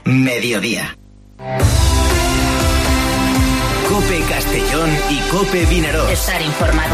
Mediodía. COPE Castellón y COPE Vinaròs. Estar informado.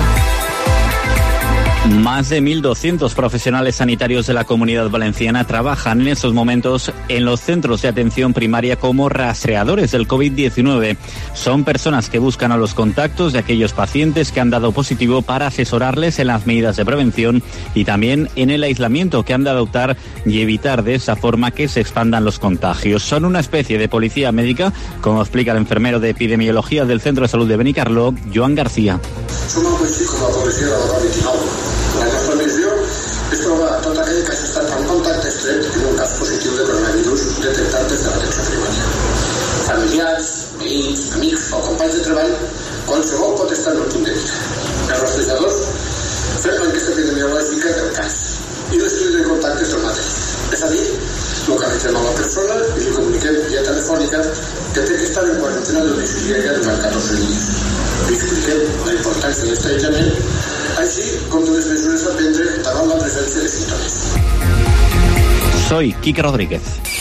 Más de 1.200 profesionales sanitarios de la Comunidad Valenciana trabajan en estos momentos en los centros de atención primaria como rastreadores del COVID-19. Son personas que buscan a los contactos de aquellos pacientes que han dado positivo para asesorarles en las medidas de prevención y también en el aislamiento que han de adoptar y evitar de esa forma que se expandan los contagios. Son una especie de policía médica, como explica el enfermero de epidemiología del Centro de Salud de Benicarló, Joan García. Som així com la policia de la 29. La nostra missió és trobar tot aquell que hagi estat en contacte estret en un cas positiu de coronavirus detectat des de l'atenció primària. Familiars, veïns, amics o companys de treball, qualsevol pot estar en un punt de mira. Els rastreadors fem l'enquesta epidemiològica del cas i l'estudi de contactes del mateix. És a dir, localitzem a la persona i li comuniquem via telefònica que té que estar en quarantena domiciliària durant 14 dies. Li expliquem la importància d'aquest aïllament, així com de les mesures a prendre davant la presència de símptomes. Soy Quique Rodríguez.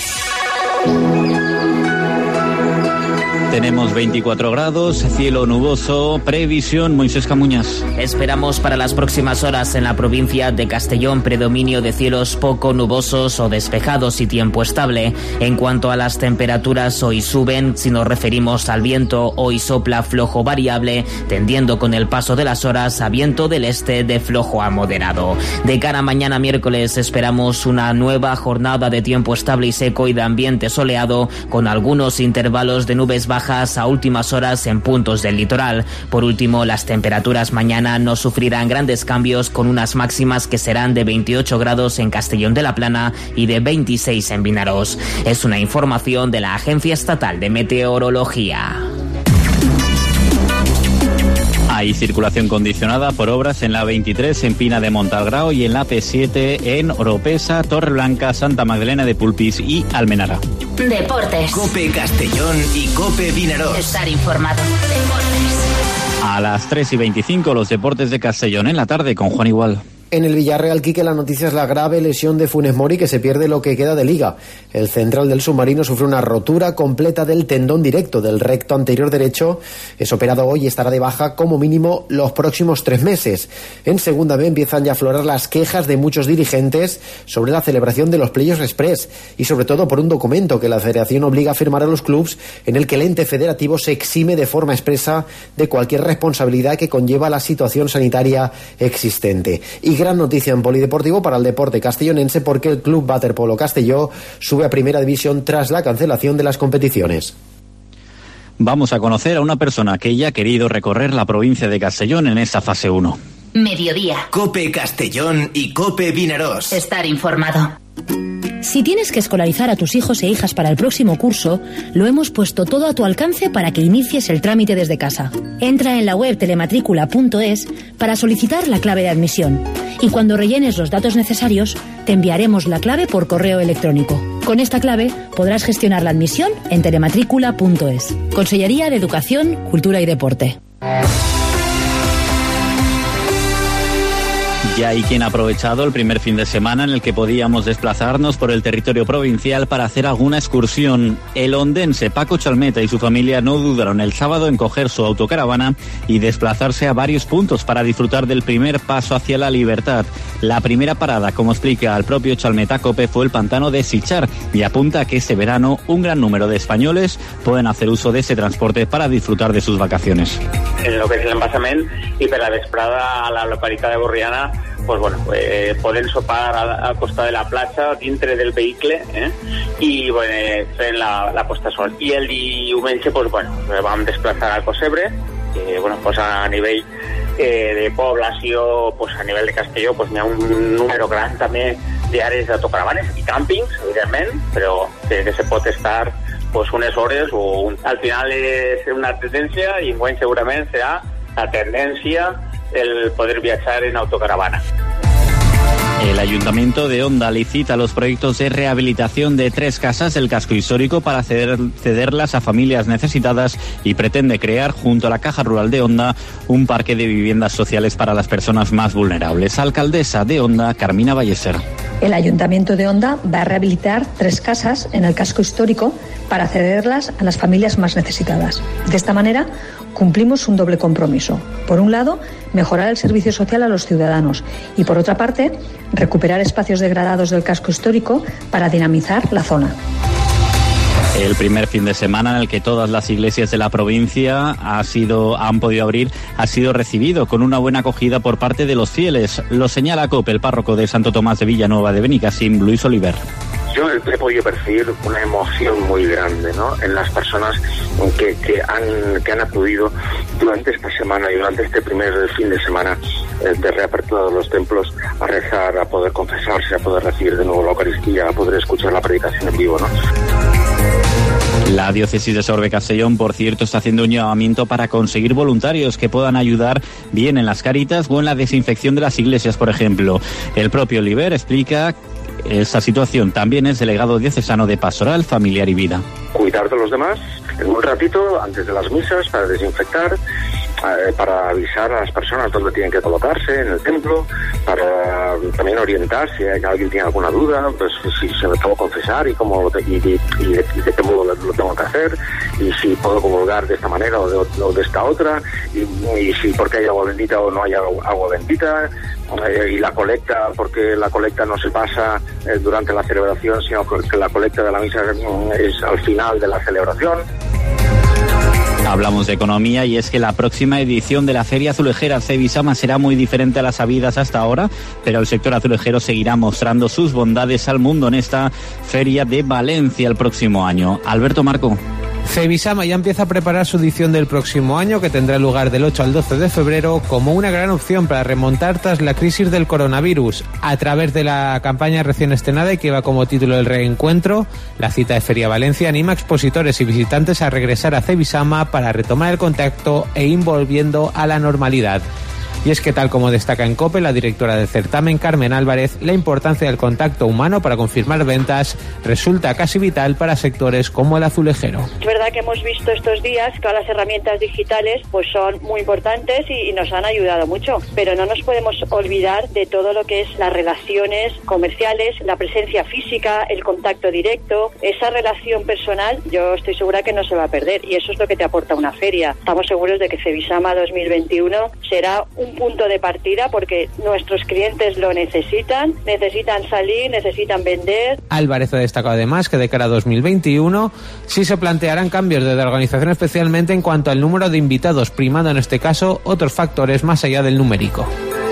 Tenemos 24 grados, cielo nuboso, previsión, Moisés Camuñas. Esperamos para las próximas horas en la provincia de Castellón predominio de cielos poco nubosos o despejados y tiempo estable. En cuanto a las temperaturas, hoy suben, si nos referimos al viento, hoy sopla flojo variable, tendiendo con el paso de las horas a viento del este de flojo a moderado. De cara a mañana miércoles esperamos una nueva jornada de tiempo estable y seco y de ambiente soleado, con algunos intervalos de nubes bajas a últimas horas en puntos del litoral. Por último, las temperaturas mañana no sufrirán grandes cambios, con unas máximas que serán de 28 grados en Castellón de la Plana y de 26 en Vinaròs. Es una información de la Agencia Estatal de Meteorología. Hay circulación condicionada por obras en la 23 en Pina de Montalgrao y en la P7 en Oropesa, Torreblanca, Santa Magdalena de Pulpís y Almenara. Deportes. COPE Castellón y COPE Vinaròs. Estar informado. Deportes. A las 3:25 los deportes de Castellón en la tarde con Juan Igual. En el Villarreal, Quique, la noticia es la grave lesión de Funes Mori, que se pierde lo que queda de liga. El central del submarino sufre una rotura completa del tendón directo del recto anterior derecho. Es operado hoy y estará de baja como mínimo los próximos 3 meses. En Segunda B empiezan ya a aflorar las quejas de muchos dirigentes sobre la celebración de los Playoffs Express y sobre todo por un documento que la Federación obliga a firmar a los clubes, en el que el ente federativo se exime de forma expresa de cualquier responsabilidad que conlleva la situación sanitaria existente. Y gran noticia en polideportivo para el deporte castellonense, porque el Club Waterpolo Castelló sube a Primera División tras la cancelación de las competiciones. Vamos a conocer a una persona que ya ha querido recorrer la provincia de Castellón en esta fase 1. Mediodía. COPE Castellón y COPE Vinaròs. Estar informado. Si tienes que escolarizar a tus hijos e hijas para el próximo curso, lo hemos puesto todo a tu alcance para que inicies el trámite desde casa. Entra en la web telematricula.es para solicitar la clave de admisión y cuando rellenes los datos necesarios, te enviaremos la clave por correo electrónico. Con esta clave podrás gestionar la admisión en telematricula.es. Consellería de Educación, Cultura y Deporte. Ya hay quien ha aprovechado el primer fin de semana en el que podíamos desplazarnos por el territorio provincial para hacer alguna excursión. El ondense Paco Chalmeta y su familia no dudaron el sábado en coger su autocaravana y desplazarse a varios puntos para disfrutar del primer paso hacia la libertad. La primera parada, como explica el propio Chalmeta Cope, fue el pantano de Sitjar y apunta a que este verano un gran número de españoles pueden hacer uso de ese transporte para disfrutar de sus vacaciones. En lo que és l'embassament i per la vesprada a la localitat de Borriana, pues bueno, poden sopar al costat de la platja dintre del vehicle i bueno, fent la posta de sol. I el diumenge pues bueno, vam desplaçar al Cosebre, que bueno, pues a nivell de població, pues a nivell de Castelló, pues n'hi ha un número gran també d'àrees d'autocaravanes i càmpings, evidentment, però que se pot estar pues unes hores o al final és una tendència i enguany segurament serà la tendència el poder viatjar en autocaravana. El Ayuntamiento de Onda licita los proyectos de rehabilitación de 3 casas del casco histórico para cederlas a familias necesitadas y pretende crear, junto a la Caja Rural de Onda, un parque de viviendas sociales para las personas más vulnerables. Alcaldesa de Onda, Carmina Ballester. El Ayuntamiento de Onda va a rehabilitar 3 casas en el casco histórico para cederlas a las familias más necesitadas. De esta manera, cumplimos un doble compromiso. Por un lado, mejorar el servicio social a los ciudadanos y, por otra parte, recuperar espacios degradados del casco histórico para dinamizar la zona. El primer fin de semana en el que todas las iglesias de la provincia han podido abrir ha sido recibido con una buena acogida por parte de los fieles. Lo señala COPE, el párroco de Santo Tomás de Villanueva de Benicassim, Luis Oliver. Yo he podido percibir una emoción muy grande, ¿no?, en las personas que han acudido durante esta semana y durante este primer fin de semana de reapertura de los templos a rezar, a poder confesarse, a poder recibir de nuevo la Eucaristía, a poder escuchar la predicación en vivo, ¿no? La diócesis de Sorbe-Castellón, por cierto, está haciendo un llamamiento para conseguir voluntarios que puedan ayudar bien en las caritas o en la desinfección de las iglesias, por ejemplo. El propio Oliver explica esa situación. También es delegado diocesano de Pastoral, Familiar y Vida. Cuidar de los demás en un ratito antes de las misas para desinfectar, para avisar a las personas dónde tienen que colocarse en el templo, para también orientar si alguien tiene alguna duda, pues si se me tengo que confesar y de qué modo lo tengo que hacer, y si puedo comulgar de esta manera o de esta otra, y si porque hay agua bendita o no hay agua bendita, y la colecta, porque la colecta no se pasa durante la celebración, sino que la colecta de la misa es al final de la celebración. Hablamos de economía y es que la próxima edición de la Feria Azulejera Cebisama será muy diferente a las habidas hasta ahora, pero el sector azulejero seguirá mostrando sus bondades al mundo en esta Feria de Valencia el próximo año. Alberto Marco. Cebisama ya empieza a preparar su edición del próximo año, que tendrá lugar del 8 al 12 de febrero, como una gran opción para remontar tras la crisis del coronavirus. A través de la campaña recién estrenada y que lleva como título El Reencuentro, la cita de Feria Valencia anima a expositores y visitantes a regresar a Cebisama para retomar el contacto e ir volviendo a la normalidad. Y es que, tal como destaca en COPE la directora del certamen, Carmen Álvarez, la importancia del contacto humano para confirmar ventas resulta casi vital para sectores como el azulejero. Es verdad que hemos visto estos días que todas las herramientas digitales pues son muy importantes y nos han ayudado mucho, pero no nos podemos olvidar de todo lo que es las relaciones comerciales, la presencia física, el contacto directo, esa relación personal. Yo estoy segura que no se va a perder y eso es lo que te aporta una feria. Estamos seguros de que Cebisama 2021 será un punto de partida porque nuestros clientes lo necesitan salir, necesitan vender. Álvarez ha destacado además que de cara a 2021 sí se plantearán cambios de la organización, especialmente en cuanto al número de invitados, primando en este caso otros factores más allá del numérico.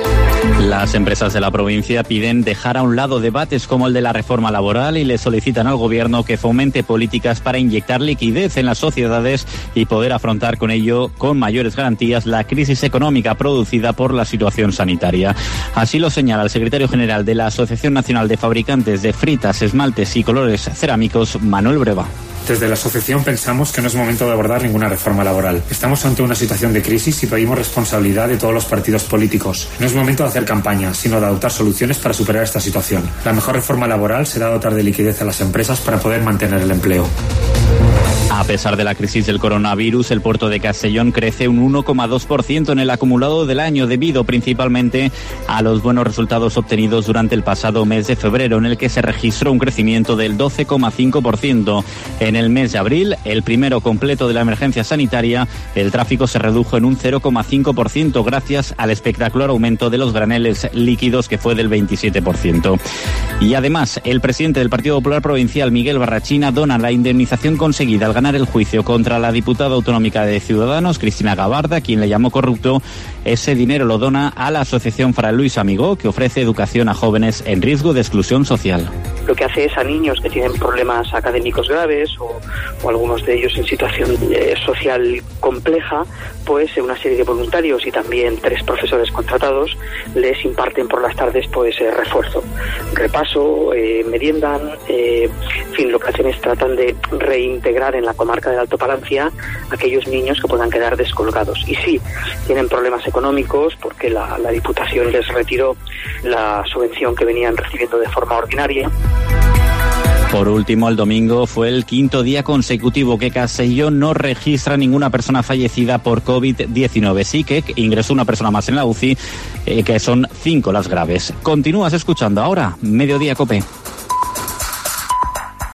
Las empresas de la provincia piden dejar a un lado debates como el de la reforma laboral y le solicitan al gobierno que fomente políticas para inyectar liquidez en las sociedades y poder afrontar con ello con mayores garantías la crisis económica producida por la situación sanitaria. Así lo señala el secretario general de la Asociación Nacional de Fabricantes de Fritas, Esmaltes y Colores Cerámicos, Manuel Breva. Desde la asociación pensamos que no es momento de abordar ninguna reforma laboral. Estamos ante una situación de crisis y pedimos responsabilidad de todos los partidos políticos. No es momento de hacer campaña, sino de adoptar soluciones para superar esta situación. La mejor reforma laboral será dotar de liquidez a las empresas para poder mantener el empleo. A pesar de la crisis del coronavirus, el puerto de Castellón crece un 1,2% en el acumulado del año, debido principalmente a los buenos resultados obtenidos durante el pasado mes de febrero, en el que se registró un crecimiento del 12,5%. En el mes de abril, el primero completo de la emergencia sanitaria, el tráfico se redujo en un 0,5% gracias al espectacular aumento de los graneles líquidos, que fue del 27%. Y además, el presidente del Partido Popular Provincial, Miguel Barrachina, dona la indemnización conseguida al ganar el juicio contra la diputada autonómica de Ciudadanos, Cristina Gabarda, quien le llamó corrupto. Ese dinero lo dona a la asociación Fray Luis Amigó, que ofrece educación a jóvenes en riesgo de exclusión social. lo que hace es a niños que tienen problemas académicos graves o algunos de ellos en situación social compleja, pues una serie de voluntarios y también 3 profesores contratados les imparten por las tardes pues refuerzo, repaso, meriendan, en fin, lo que hacen es tratan de reintegrar en la comarca del Alto Palancia aquellos niños que puedan quedar descolgados. Y sí, tienen problemas económicos porque la Diputación les retiró la subvención que venían recibiendo de forma ordinaria. Por último, el domingo fue el 5º día consecutivo que Castellón no registra ninguna persona fallecida por COVID-19. Sí que ingresó una persona más en la UCI, que son 5 las graves. Continúas escuchando ahora Mediodía COPE.